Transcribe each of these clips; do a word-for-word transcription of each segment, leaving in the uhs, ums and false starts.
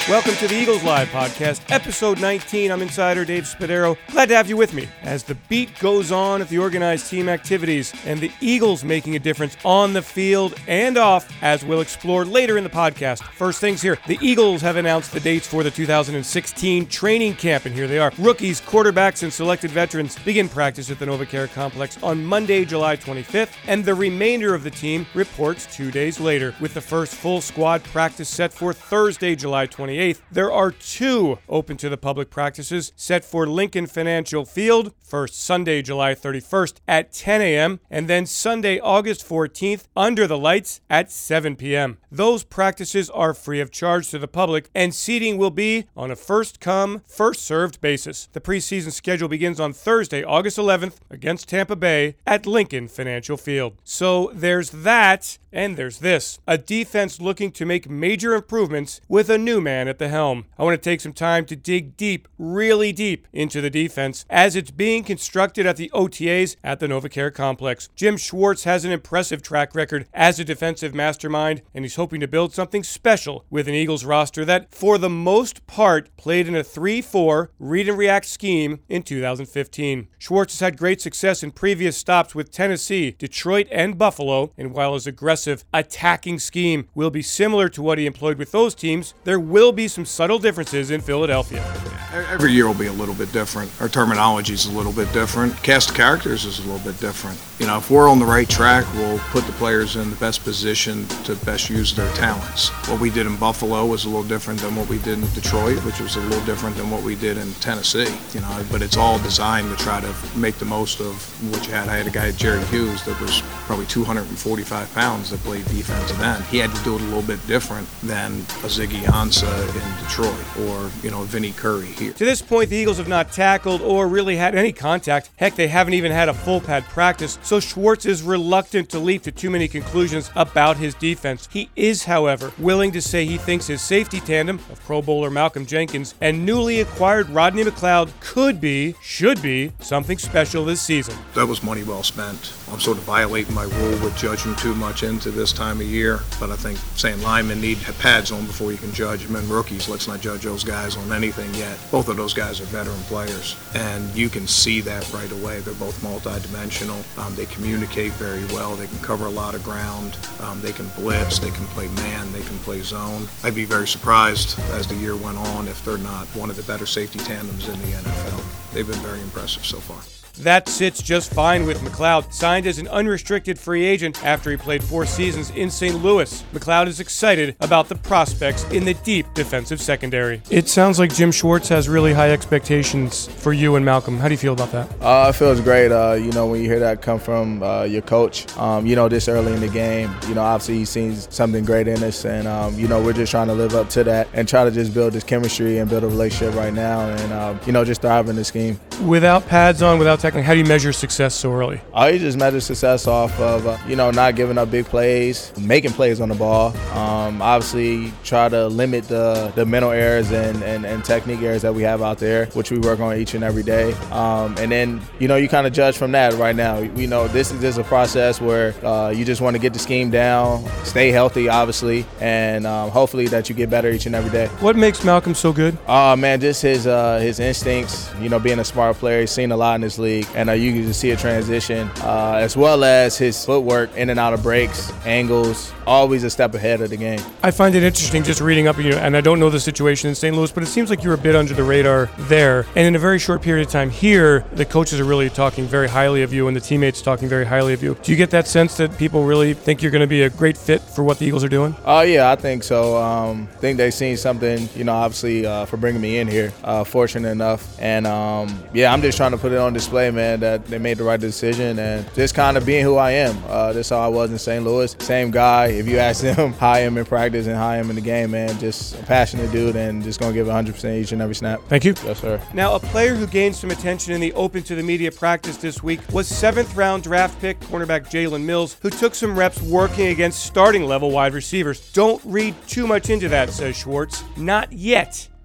Welcome to the Eagles Live Podcast, episode nineteen. I'm Insider Dave Spadaro. Glad to have you with me as the beat goes on at the organized team activities and the Eagles making a difference on the field and off, as we'll explore later in the podcast. First things here, the Eagles have announced the dates for the two thousand sixteen training camp, and here they are. Rookies, quarterbacks, and selected veterans begin practice at the NovaCare Complex on Monday, July twenty-fifth, and the remainder of the team reports two days later, with the first full squad practice set for Thursday, July twenty-eighth. There are two open to the public practices set for Lincoln Financial Field, first Sunday, July thirty-first at ten a.m., and then Sunday, August fourteenth, under the lights at seven p.m. Those practices are free of charge to the public, and seating will be on a first-come, first-served basis. The preseason schedule begins on Thursday, August eleventh, against Tampa Bay at Lincoln Financial Field. So there's that, and there's this. A defense looking to make major improvements with a new man at the helm. I want to take some time to dig deep, really deep, into the defense as it's being constructed at the O T As at the NovaCare Complex. Jim Schwartz has an impressive track record as a defensive mastermind, and he's hoping to build something special with an Eagles roster that, for the most part, played in a three four read-and-react scheme in two thousand fifteen. Schwartz has had great success in previous stops with Tennessee, Detroit, and Buffalo, and while his aggressive, attacking scheme will be similar to what he employed with those teams, there will be some subtle differences in Philadelphia. Every year will be a little bit different. Our terminology is a little bit different. Cast of characters is a little bit different. You know, if we're on the right track, we'll put the players in the best position to best use their talents. What we did in Buffalo was a little different than what we did in Detroit, which was a little different than what we did in Tennessee. You know, but it's all designed to try to make the most of what you had. I had a guy, Jerry Hughes, that was probably two hundred forty-five pounds that played defensive end. He had to do it a little bit different than a Ziggy Ansah in Detroit or, you know, Vinny Curry here. To this point, the Eagles have not tackled or really had any contact. Heck, they haven't even had a full pad practice, so Schwartz is reluctant to leap to too many conclusions about his defense. He is, however, willing to say he thinks his safety tandem of Pro Bowler Malcolm Jenkins and newly acquired Rodney McLeod could be, should be, something special this season. That was money well spent. I'm sort of violating my rule with judging too much into this time of year, but I think saying linemen need pads on before you can judge them, and rookies, let's not judge those guys on anything yet. Both of those guys are veteran players, and you can see that right away. They're both multi-dimensional. Um, they communicate very well. They can cover a lot of ground. Um, they can blitz. They can play man. They can play zone. I'd be very surprised as the year went on if they're not one of the better safety tandems in the N F L. They've been very impressive so far. That sits just fine with McLeod, signed as an unrestricted free agent after he played four seasons in Saint Louis. McLeod is excited about the prospects in the deep defensive secondary. It sounds like Jim Schwartz has really high expectations for you and Malcolm. How do you feel about that? Uh, it feels great. Uh, you know, when you hear that come from uh, your coach, um, you know, this early in the game, you know, obviously he's seen something great in us, and, um, you know, we're just trying to live up to that and try to just build this chemistry and build a relationship right now and, uh, you know, just thrive in this scheme. Without pads on, without tackling, how do you measure success so early? I uh, just measure success off of, uh, you know, not giving up big plays, making plays on the ball. Um, obviously, try to limit the, the mental errors and, and, and technique errors that we have out there, which we work on each and every day. Um, and then, you know, you kind of judge from that right now. We know this is just a process where uh, you just want to get the scheme down, stay healthy, obviously, and um, hopefully that you get better each and every day. What makes Malcolm so good? Oh, uh, man, just his uh, his instincts, you know, being a smart player. He's seen a lot in this league, and uh, you can just see a transition, uh, as well as his footwork in and out of breaks, angles, always a step ahead of the game. I find it interesting just reading up, you know, and I don't know the situation in Saint Louis, but it seems like you're a bit under the radar there. And in a very short period of time here, the coaches are really talking very highly of you and the teammates talking very highly of you. Do you get that sense that people really think you're going to be a great fit for what the Eagles are doing? Oh, uh, yeah, I think so. Um, I think they've seen something, you know, obviously uh, for bringing me in here, uh, fortunate enough. And, um, yeah, I'm just trying to put it on display, man, that they made the right decision and just kind of being who I am. Uh, that's how I was in Saint Louis. Same guy. If you ask him how I am in practice and how I am in the game, man, just a passionate dude and just going to give one hundred percent each and every snap. Thank you. Yes, sir. Now, a player who gained some attention in the open to the media practice this week was seventh round draft pick cornerback Jalen Mills, who took some reps working against starting level wide receivers. Don't read too much into that, says Schwartz. Not yet.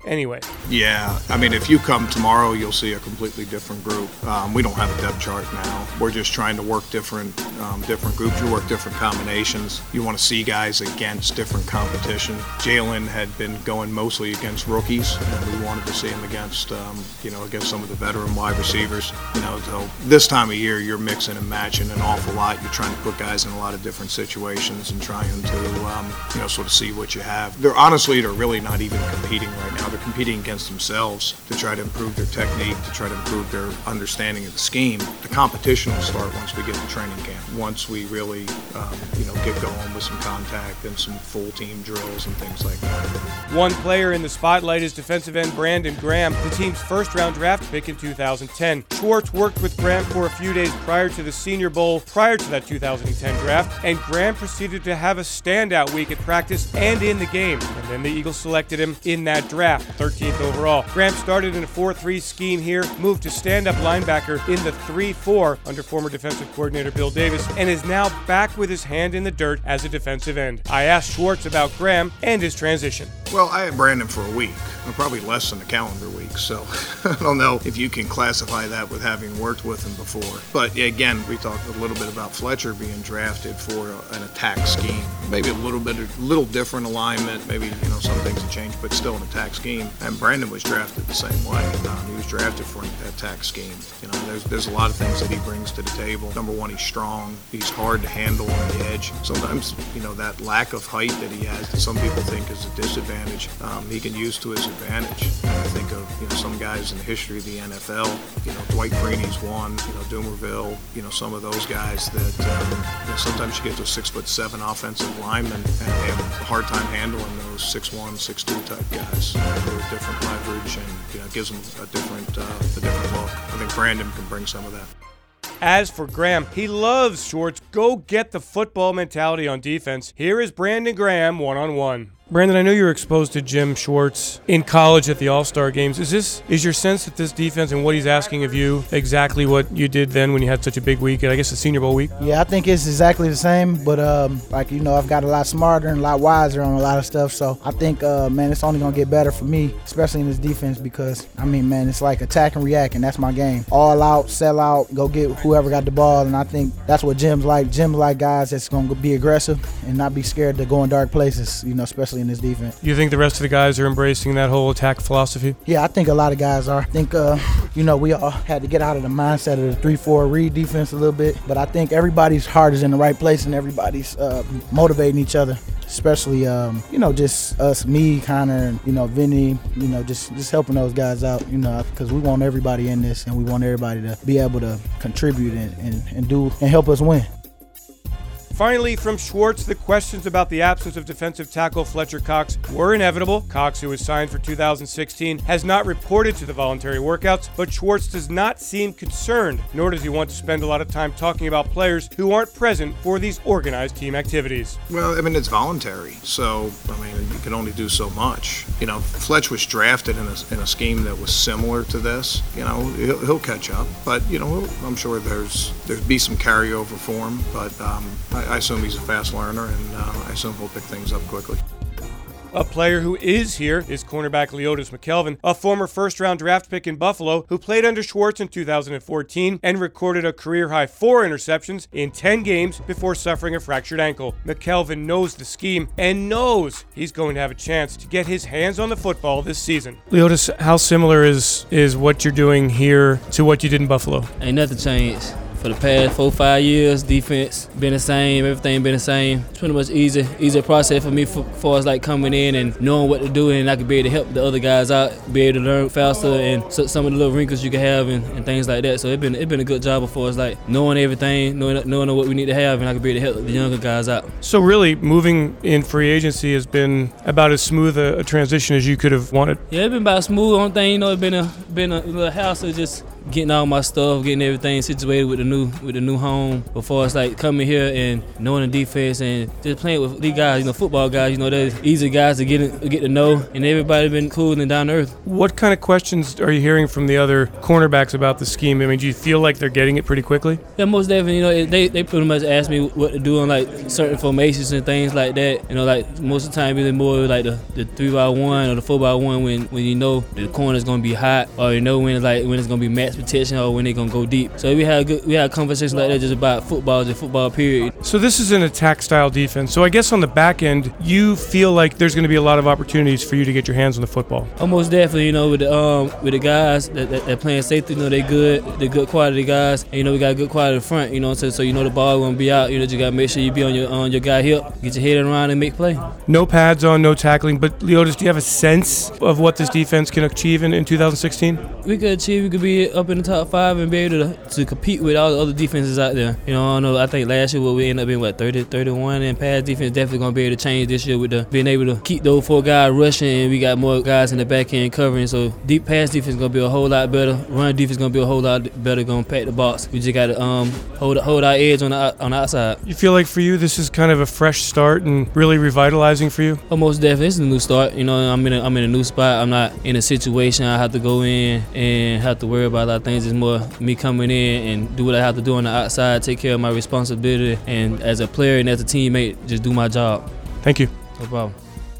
anyway. Yeah, I mean, if you come tomorrow, you'll see a completely different group. Um, we don't have a depth chart now. We're just trying to work different um, different groups. You work different combinations. You want to see guys against different competition. Jalen had been going mostly against rookies, and we wanted to see him against, um, you know, against some of the veteran wide receivers. You know, so this time of year, you're mixing and matching an awful lot. You're trying to put guys in a lot of different situations and trying to, um, you know, sort of see what you have. They're honestly, they're really not even competing right now. They're competing against themselves to try to improve their technique, to try to improve their understanding of the scheme. The competition will start once we get to training camp. Once we really, um, you know, get going with some contact and some full team drills and things like that. One player in the spotlight is defensive end Brandon Graham, the team's first-round draft pick in two thousand ten. Schwartz worked with Graham for a few days prior to the Senior Bowl, prior to that two thousand ten draft, and Graham proceeded to have a standout week at practice and in the game. And then the Eagles selected him in that draft, thirteenth overall. Graham started in a four three scheme here, moved to stand-up linebacker in the three four under former defensive coordinator Bill Davis, and is now back with his hand in the dirt as a defensive end. I asked Schwartz about Graham and his transition. Well, I had Brandon for a week, or probably less than a calendar week, so I don't know if you can classify that with having worked with him before. But again, we talked a little bit about Fletcher being drafted for an attack scheme. Maybe a little bit, a little different alignment, maybe, you know, some things have changed, but still an attack scheme. And Brandon was drafted the same way. Um, he was drafted for an attack scheme. You know, there's there's a lot of things that he brings to the table. Number one, he's strong. He's hard to handle on the edge. Sometimes, you know, that lack of height that he has that some people think is a disadvantage, um, he can use to his advantage. And I think of, you know, some guys in the history of the N F L, you know, Dwight Freeney's one, you know, Doomerville, you know, some of those guys that, um, you know, sometimes you get to a six foot seven offensive lineman and they have a hard time handling those six one, six two type guys. They're a different leverage and, you know, gives them a different, uh, a different look. I think Brandon can bring some of that. As for Graham, he loves Schwartz' go get the football mentality on defense. Here is Brandon Graham one-on-one. Brandon, I know you were exposed to Jim Schwartz in college at the All-Star Games. Is this is your sense that this defense and what he's asking of you exactly what you did then when you had such a big week, I guess the Senior Bowl week? Yeah, I think it's exactly the same, but um, like, you know, I've got a lot smarter and a lot wiser on a lot of stuff, so I think, uh, man, it's only going to get better for me, especially in this defense because, I mean, man, it's like attack and react, and that's my game. All out, sell out, go get whoever got the ball, and I think that's what Jim's like. Jim's like guys that's going to be aggressive and not be scared to go in dark places, you know, especially in this defense. You think the rest of the guys are embracing that whole attack philosophy? Yeah, I think a lot of guys are. I think, uh, you know, we all had to get out of the mindset of the three four read defense a little bit, but I think everybody's heart is in the right place and everybody's uh, motivating each other, especially, um, you know, just us, me, Connor, and, you know, Vinny, you know, just, just helping those guys out, you know, because we want everybody in this and we want everybody to be able to contribute and, and, and do and help us win. Finally, from Schwartz, the questions about the absence of defensive tackle Fletcher Cox were inevitable. Cox, who was signed for two thousand sixteen, has not reported to the voluntary workouts, but Schwartz does not seem concerned, nor does he want to spend a lot of time talking about players who aren't present for these organized team activities. Well, I mean, it's voluntary, so, I mean, you can only do so much. You know, Fletch was drafted in a, in a scheme that was similar to this. You know, he'll, he'll catch up, but, you know, I'm sure there's there'd be some carryover for him, but um, I, I assume he's a fast learner, and uh, I assume he'll pick things up quickly. A player who is here is cornerback Leotis McKelvin, a former first-round draft pick in Buffalo who played under Schwartz in two thousand fourteen and recorded a career-high four interceptions in ten games before suffering a fractured ankle. McKelvin knows the scheme and knows he's going to have a chance to get his hands on the football this season. Leotis, how similar is, is what you're doing here to what you did in Buffalo? Ain't nothing changed. For the past four, five years, defense been the same, everything been the same. It's pretty much easy, easier process for me for, for us like coming in and knowing what to do, and I could be able to help the other guys out, be able to learn faster and so, some of the little wrinkles you can have and, and things like that. So it's been it been a good job for us, like knowing everything, knowing knowing what we need to have, and I could be able to help the younger guys out. So really, moving in free agency has been about as smooth a, a transition as you could have wanted. Yeah, it's been about smooth. Only thing, you know, it's been a been a little hassle just getting all my stuff, getting everything situated with the new with the new home. Before it's like coming here and knowing the defense and just playing with these guys, you know, football guys, you know, they're easy guys to get in, get to know, and everybody been cool and down to earth. What kind of questions are you hearing from the other cornerbacks about the scheme? I mean, do you feel like they're getting it pretty quickly? Yeah, most definitely. You know, they they pretty much ask me what to do on like certain formations and things like that. You know, like most of the time, really more like the, the three by one or the four by one when when you know the corner is gonna be hot, or you know when it's like when it's gonna be max protection or when they're gonna go deep. So we had good, we had conversations like that just about football, just football period. So this is an attack style defense. So I guess on the back end, you feel like there's going to be a lot of opportunities for you to get your hands on the football. Almost definitely, you know, with the um with the guys that, that, that playing safety, you know, they good, they're good quality guys, and you know we got good quality in front, you know, so so you know the ball won't be out. You know, you gotta make sure you be on your on your guy hip, get your head around and make play. No pads on, no tackling. But Leotis, do you have a sense of what this defense can achieve in, in two thousand sixteen? We could achieve, we could be up in the top five and be able to, to compete with all the other defenses out there. You know, I don't know. I think last year we ended up being what thirty, thirty-one, and pass defense definitely gonna be able to change this year with the being able to keep those four guys rushing, and we got more guys in the back end covering. So deep pass defense gonna be a whole lot better. Run defense gonna be a whole lot better. Gonna pack the box. We just gotta um hold hold our edge on the on the outside. You feel like for you this is kind of a fresh start and really revitalizing for you? Almost definitely, it's a new start. You know, I'm in a, I'm in a new spot. I'm not in a situation I have to go in and have to worry about a lot of things. It's more me coming in and do what I have to do on the outside, take care of my responsibility, and as a player and as a teammate, just do my job. Thank you. No problem.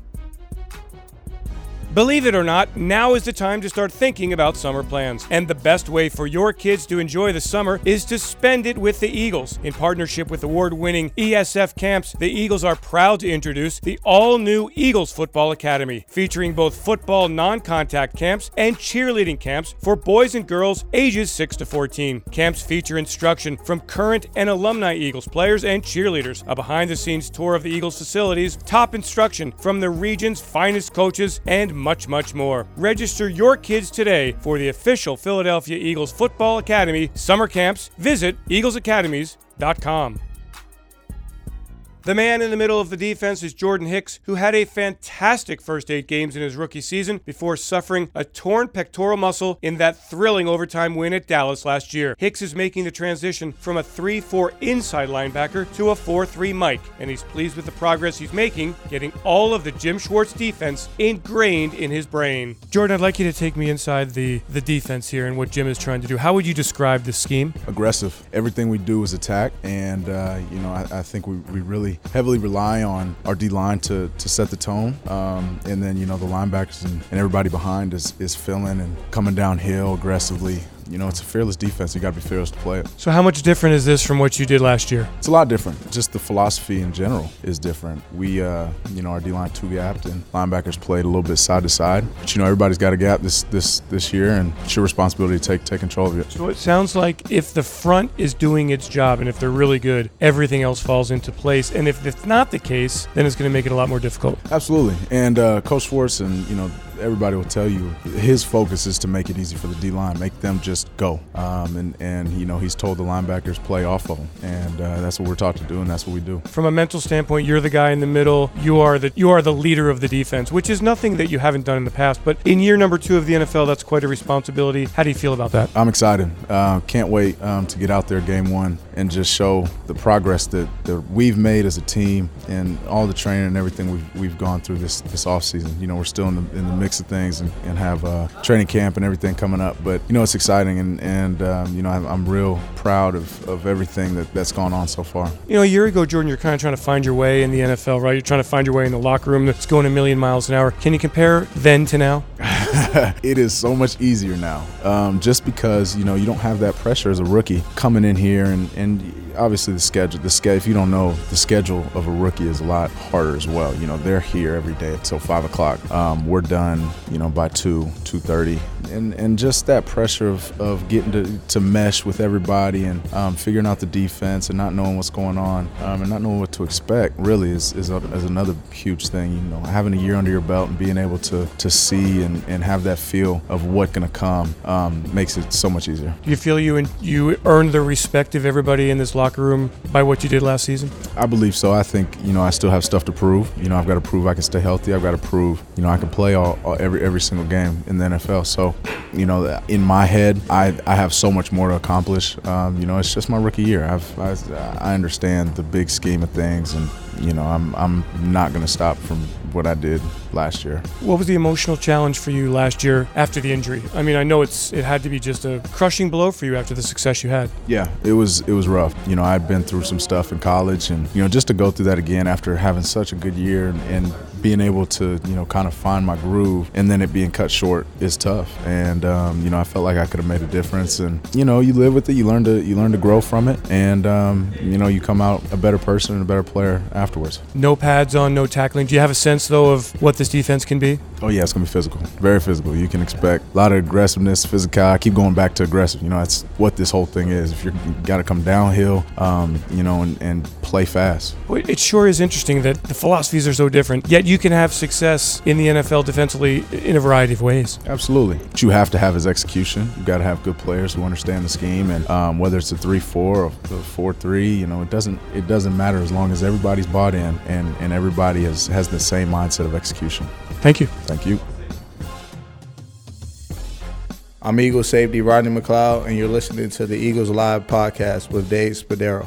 Believe it or not, now is the time to start thinking about summer plans. And the best way for your kids to enjoy the summer is to spend it with the Eagles. In partnership with award-winning E S F Camps, the Eagles are proud to introduce the all-new Eagles Football Academy, featuring both football non-contact camps and cheerleading camps for boys and girls ages six to fourteen. Camps feature instruction from current and alumni Eagles players and cheerleaders, a behind-the-scenes tour of the Eagles facilities, top instruction from the region's finest coaches, and much, much more. Register your kids today for the official Philadelphia Eagles Football Academy summer camps. Visit eagles academies dot com. The man in the middle of the defense is Jordan Hicks, who had a fantastic first eight games in his rookie season before suffering a torn pectoral muscle in that thrilling overtime win at Dallas last year. Hicks is making the transition from a three four inside linebacker to a four three Mike, and he's pleased with the progress he's making, getting all of the Jim Schwartz defense ingrained in his brain. Jordan, I'd like you to take me inside the, the defense here and what Jim is trying to do. How would you describe the scheme? Aggressive. Everything we do is attack, and uh, you know, I, I think we, we really heavily rely on our D-line to, to set the tone, um, and then you know the linebackers and, and everybody behind is, is filling and coming downhill aggressively. You know, it's a fearless defense. You got to be fearless to play it. So how much different is this from what you did last year? It's a lot different. Just the philosophy in general is different. We, uh, you know, our D-line two-gapped and linebackers played a little bit side to side. But, you know, everybody's got a gap this this this year, and it's your responsibility to take, take control of it. So it sounds like if the front is doing its job and if they're really good, everything else falls into place. And if it's not the case, then it's going to make it a lot more difficult. Absolutely. And uh, Coach Schwartz and, you know, everybody will tell you his focus is to make it easy for the D-line, make them just go. Um, and, and, you know, he's told the linebackers play off of them. And uh, that's what we're taught to do, and that's what we do. From a mental standpoint, you're the guy in the middle. You are the you are the leader of the defense, which is nothing that you haven't done in the past. But in year number two of the N F L, that's quite a responsibility. How do you feel about that? I'm excited. Uh, can't wait um, to get out there game one and just show the progress that, that we've made as a team and all the training and everything we've, we've gone through this, this offseason. You know, we're still in the, in the mix of things and, and have uh, training camp and everything coming up. But, you know, it's exciting, and, and um, you know, I'm, I'm real proud of, of everything that, that's gone on so far. You know, a year ago, Jordan, you're kind of trying to find your way in the N F L, right? You're trying to find your way in the locker room that's going a million miles an hour. Can you compare then to now? It is so much easier now, um, just because, you know, you don't have that pressure as a rookie coming in here, and, and obviously the schedule, the schedule, if you don't know, the schedule of a rookie is a lot harder as well. You know, they're here every day until five o'clock. Um, we're done, you know, by two, two thirty, and and just that pressure of, of getting to, to mesh with everybody and um, figuring out the defense and not knowing what's going on um, and not knowing what to expect really is is, a, is another huge thing. You know, having a year under your belt and being able to to see and, and have that feel of what's going to come um, makes it so much easier. Do you feel you and you earned the respect of everybody in this locker room by what you did last season? I believe so. I think, you know, I still have stuff to prove. You know, I've got to prove I can stay healthy. I've got to prove, you know, I can play all, all every every single game in the N F L. So, you know, in my head, I, I have so much more to accomplish. Um, you know, it's just my rookie year. I've, I, I understand the big scheme of things, and, you know, I'm I'm not going to stop from what I did last year. What was the emotional challenge for you last year after the injury? I mean, I know it's it had to be just a crushing blow for you after the success you had. Yeah, it was it was rough. You know, I'd been through some stuff in college, and, you know, just to go through that again after having such a good year and, and being able to, you know, kind of find my groove, and then it being cut short is tough. And um, you know, I felt like I could have made a difference. And, you know, you live with it, you learn to you learn to grow from it, and um, you know, you come out a better person and a better player afterwards. No pads on, no tackling. Do you have a sense though of what this defense can be? Oh yeah, it's gonna be physical, very physical. You can expect a lot of aggressiveness, physical. I keep going back to aggressive. You know, that's what this whole thing is. If you're, you got to come downhill, um, you know, and, and play fast. Well, it sure is interesting that the philosophies are so different, yet you can have success in the N F L defensively in a variety of ways. Absolutely. What you have to have is execution. You've got to have good players who understand the scheme, and um, whether it's a three four or a four three, you know, it doesn't it doesn't matter as long as everybody's bought in and, and everybody has, has the same mindset of execution. Thank you. Thank you. I'm Eagles safety Rodney McLeod, and you're listening to the Eagles Live podcast with Dave Spadaro.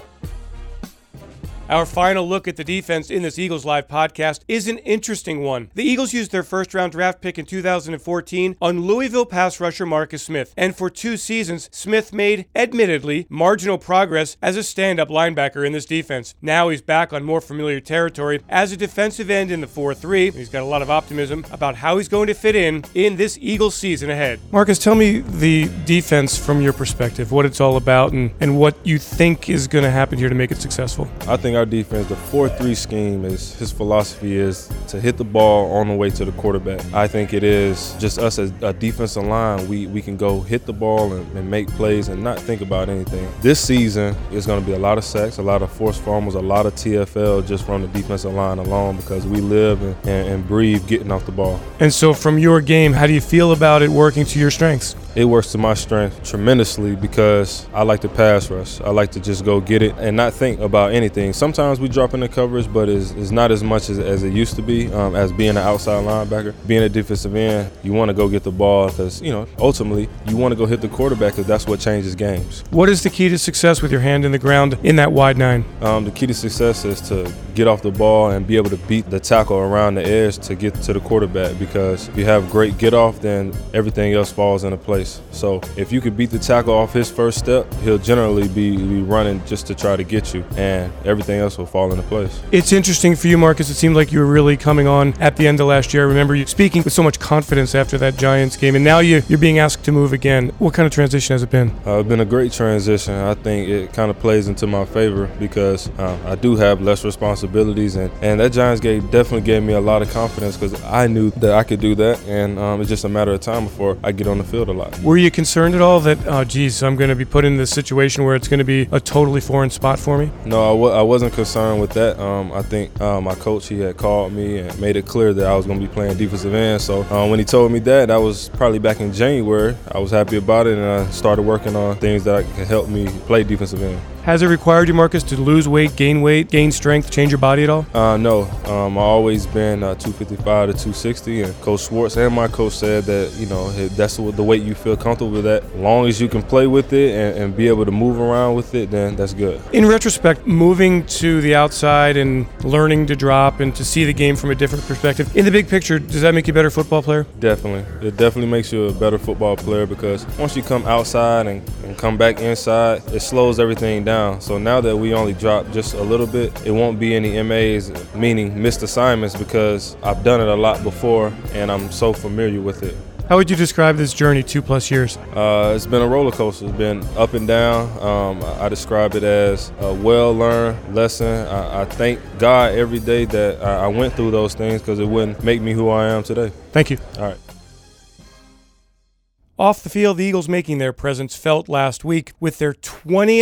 Our final look at the defense in this Eagles Live podcast is an interesting one. The Eagles used their first-round draft pick in two thousand fourteen on Louisville pass rusher Marcus Smith, and for two seasons, Smith made, admittedly, marginal progress as a stand-up linebacker in this defense. Now he's back on more familiar territory as a defensive end in the four three. He's got a lot of optimism about how he's going to fit in in this Eagles season ahead. Marcus, tell me the defense from your perspective, what it's all about, and, and what you think is going to happen here to make it successful. I think our defense, the four three scheme, is his philosophy is to hit the ball on the way to the quarterback. I think it is just us as a defensive line. We we can go hit the ball and, and make plays and not think about anything. This season is going to be a lot of sacks, a lot of forced fumbles, a lot of T F L just from the defensive line alone, because we live and, and, and breathe getting off the ball. And so from your game, how do you feel about it working to your strengths? It works to my strength tremendously because I like to pass rush. I like to just go get it and not think about anything. Sometimes we drop in the coverage, but it's, it's not as much as, as it used to be um, as being an outside linebacker. Being a defensive end, you want to go get the ball because, you know, ultimately you want to go hit the quarterback because that's what changes games. What is the key to success with your hand in the ground in that wide nine? Um, the key to success is to get off the ball and be able to beat the tackle around the edge to get to the quarterback, because if you have great get off, then everything else falls into place. So if you could beat the tackle off his first step, he'll generally be, be running just to try to get you, and everything else will fall into place. It's interesting for you, Marcus. It seemed like you were really coming on at the end of last year. I remember you speaking with so much confidence after that Giants game, and now you, you're being asked to move again. What kind of transition has it been? Uh, it's been a great transition. I think it kind of plays into my favor because uh, I do have less responsibilities, and, and that Giants game definitely gave me a lot of confidence because I knew that I could do that, and um, it's just a matter of time before I get on the field a lot. Were you concerned at all that, oh, geez, I'm going to be put in this situation where it's going to be a totally foreign spot for me? No, I, w- I wasn't concerned with that. Um, I think uh, my coach, he had called me and made it clear that I was going to be playing defensive end. So um, when he told me that, that was probably back in January. I was happy about it, and I started working on things that could help me play defensive end. Has it required you, Marcus, to lose weight, gain weight, gain strength, change your body at all? Uh, no. Um, I've always been uh, two fifty-five to two sixty, and Coach Schwartz and my coach said that, you know, that's the weight you feel comfortable with. That as long as you can play with it and, and be able to move around with it, then that's good. In retrospect, moving to the outside and learning to drop and to see the game from a different perspective, in the big picture, does that make you a better football player? Definitely. It definitely makes you a better football player because once you come outside and, and come back inside, it slows everything down. So now that we only drop just a little bit, it won't be any M As, meaning missed assignments, because I've done it a lot before and I'm so familiar with it. How would you describe this journey, two plus years? Uh, it's been a roller coaster. It's been up and down. Um, I describe it as a well-learned lesson. I, I thank God every day that I, I went through those things because it wouldn't make me who I am today. Thank you. All right. Off the field, the Eagles making their presence felt last week with their twentieth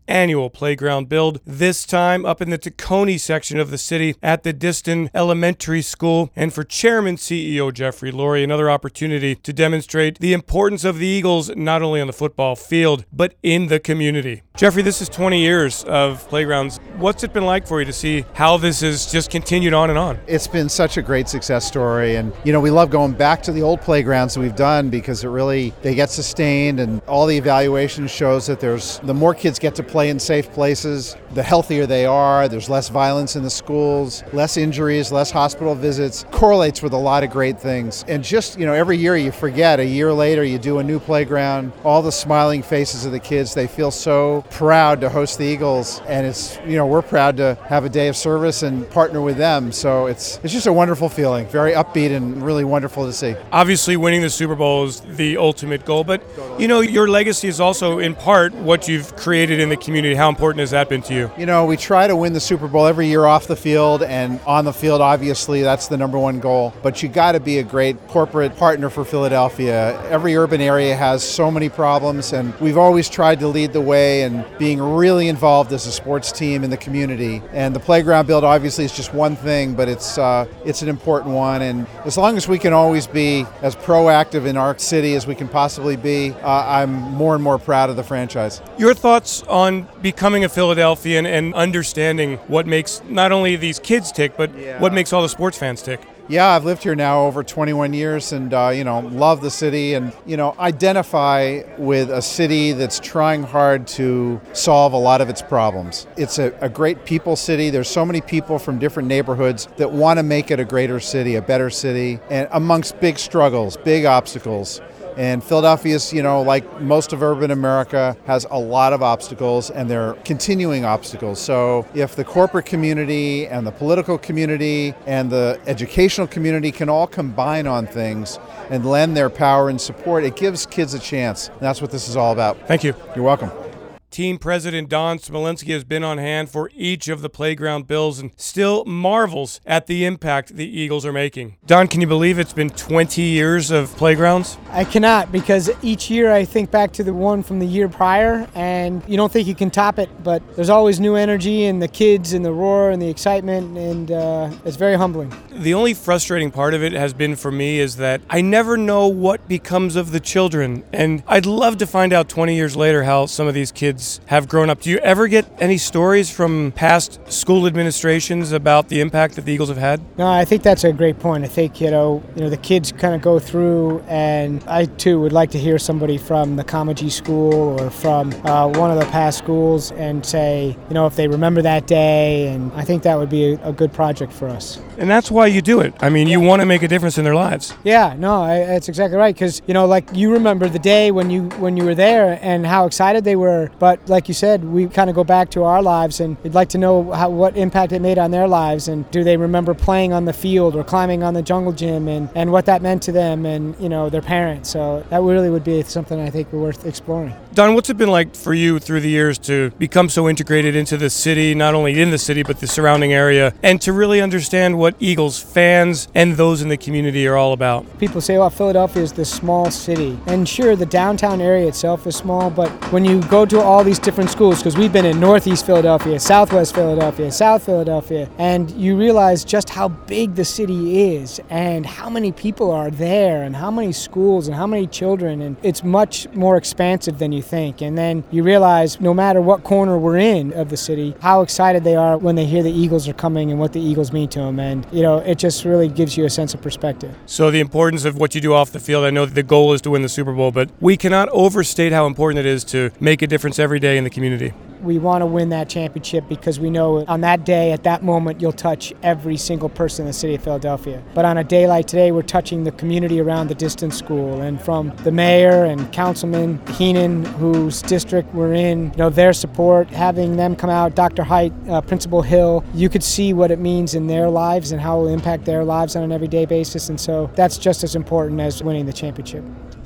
annual playground build, this time up in the Tacony section of the city at the Diston Elementary School. And for Chairman C E O Jeffrey Lurie, another opportunity to demonstrate the importance of the Eagles not only on the football field, but in the community. Jeffrey, this is twenty years of playgrounds. What's it been like for you to see how this has just continued on and on? It's been such a great success story. And, you know, we love going back to the old playgrounds that we've done because it really, they get sustained, and all the evaluation shows that there's, the more kids get to play in safe places, the healthier they are. There's less violence in the schools, less injuries, less hospital visits. Correlates with a lot of great things. And just, you know, every year you forget, a year later you do a new playground, all the smiling faces of the kids, they feel so proud to host the Eagles, and it's, you know, we're proud to have a day of service and partner with them. So it's it's just a wonderful feeling, very upbeat and really wonderful to see. Obviously, winning the Super Bowl is the ultimate goal, but you know, your legacy is also in part what you've created in the community. How important has that been to you? You know, we try to win the Super Bowl every year off the field, and on the field, obviously, that's the number one goal. But you got to be a great corporate partner for Philadelphia. Every urban area has so many problems, and we've always tried to lead the way and being really involved as a sports team in the community. And the playground build obviously is just one thing, but it's uh, it's an important one. And as long as we can always be as proactive in our city as we can possibly be, uh, I'm more and more proud of the franchise. Your thoughts on becoming a Philadelphian and understanding what makes not only these kids tick, but yeah. what makes all the sports fans tick? Yeah, I've lived here now over twenty-one years, and uh, you know, love the city, and you know, identify with a city that's trying hard to solve a lot of its problems. It's a, a great people city. There's so many people from different neighborhoods that want to make it a greater city, a better city, and amongst big struggles, big obstacles. And Philadelphia's, you know, like most of urban America, has a lot of obstacles, and they're continuing obstacles. So if the corporate community and the political community and the educational community can all combine on things and lend their power and support, it gives kids a chance. And that's what this is all about. Thank you. You're welcome. Team President Don Smolenski has been on hand for each of the playground builds and still marvels at the impact the Eagles are making. Don, can you believe it's been twenty years of playgrounds? I cannot, because each year I think back to the one from the year prior, and you don't think you can top it, but there's always new energy and the kids and the roar and the excitement, and uh, it's very humbling. The only frustrating part of it has been for me is that I never know what becomes of the children, and I'd love to find out twenty years later how some of these kids have grown up. Do you ever get any stories from past school administrations about the impact that the Eagles have had? No, I think that's a great point. I think, you know, you know, the kids kind of go through, and I too would like to hear somebody from the Comagee School or from uh, one of the past schools and say, you know, if they remember that day, and I think that would be a, a good project for us. And that's why you do it. I mean, you want to make a difference in their lives. Yeah, no, I, that's exactly right. Because, you know, like you remember the day when you when you were there and how excited they were. But like you said, we kind of go back to our lives, and we'd like to know how, what impact it made on their lives. And do they remember playing on the field or climbing on the jungle gym, and, and what that meant to them and, you know, their parents. So that really would be something I think worth exploring. Don, what's it been like for you through the years to become so integrated into the city, not only in the city, but the surrounding area, and to really understand what Eagles fans and those in the community are all about? People say, well, Philadelphia is this small city. And sure, the downtown area itself is small, but when you go to all these different schools, because we've been in Northeast Philadelphia, Southwest Philadelphia, South Philadelphia, and you realize just how big the city is and how many people are there and how many schools and how many children, and it's much more expansive than you think. And then you realize no matter what corner we're in of the city, how excited they are when they hear the Eagles are coming and what the Eagles mean to them. And, you know, it just really gives you a sense of perspective. So the importance of what you do off the field, I know that the goal is to win the Super Bowl, but we cannot overstate how important it is to make a difference every day in the community. We want to win that championship because we know on that day, at that moment, you'll touch every single person in the city of Philadelphia. But on a day like today, we're touching the community around the Diston School, and from the mayor and Councilman Heenan, whose district we're in, you know, their support, having them come out, Doctor Height, uh, Principal Hill, you could see what it means in their lives and how it will impact their lives on an everyday basis. And so that's just as important as winning the championship.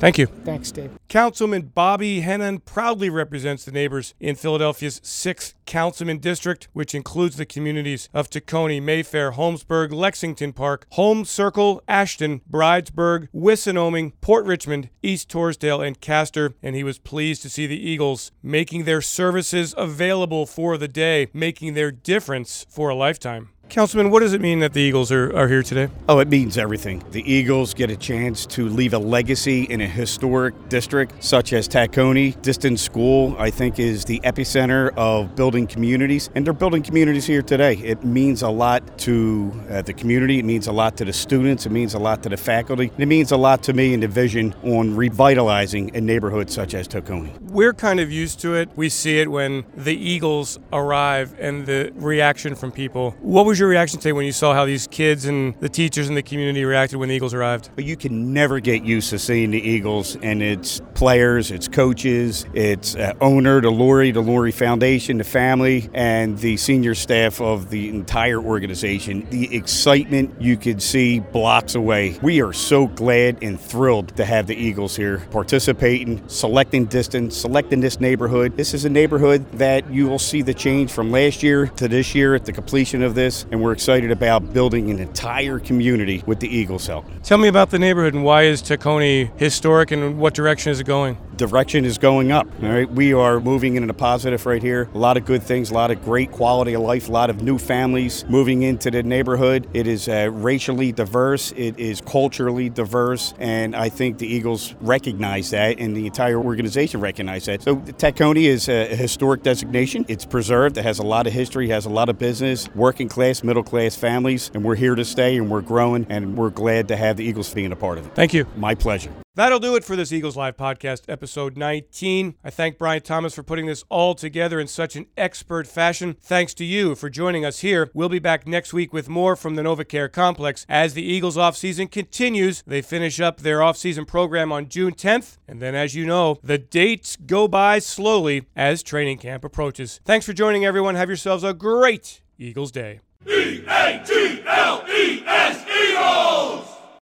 Thank you. Thanks, Dave. Councilman Bobby Hennon proudly represents the neighbors in Philadelphia's sixth Councilman District, which includes the communities of Tacony, Mayfair, Holmesburg, Lexington Park, Holmes Circle, Ashton, Bridesburg, Wissinoming, Port Richmond, East Torresdale, and Castor, and he was pleased to see the Eagles making their services available for the day, making their difference for a lifetime. Councilman, what does it mean that the Eagles are, are here today? Oh, it means everything. The Eagles get a chance to leave a legacy in a historic district such as Tacony. Diston School, I think, is the epicenter of building communities, and they're building communities here today. It means a lot to uh, the community. It means a lot to the students. It means a lot to the faculty. It means a lot to me in the vision on revitalizing a neighborhood such as Tacony. We're kind of used to it. We see it when the Eagles arrive and the reaction from people. What was your reaction today when you saw how these kids and the teachers in the community reacted when the Eagles arrived? But you can never get used to seeing the Eagles and its players, its coaches, its uh, owner, the Lurie, the Lurie Foundation, the family, and the senior staff of the entire organization. The excitement you could see blocks away. We are so glad and thrilled to have the Eagles here participating, selecting distance, selecting this neighborhood. This is a neighborhood that you will see the change from last year to this year at the completion of this, and we're excited about building an entire community with the Eagles' help. Tell me about the neighborhood and why is Tacony historic and what direction is it going? Direction is going up. All right, we are moving into the positive right here. A lot of good things, a lot of great quality of life, a lot of new families moving into the neighborhood. It is uh, racially diverse, it is culturally diverse, and I think the Eagles recognize that, and the entire organization recognizes that. So Tacony is a historic designation. It's preserved. It has a lot of history, has a lot of business, working class, middle class families, and we're here to stay, and we're growing, and we're glad to have the Eagles being a part of it. Thank you. My pleasure. That'll do it for this Eagles Live podcast, episode nineteen. I thank Brian Thomas for putting this all together in such an expert fashion. Thanks to you for joining us here. We'll be back next week with more from the NovaCare Complex. As the Eagles offseason continues, they finish up their offseason program on June tenth. And then, as you know, the dates go by slowly as training camp approaches. Thanks for joining, everyone. Have yourselves a great Eagles Day. E A T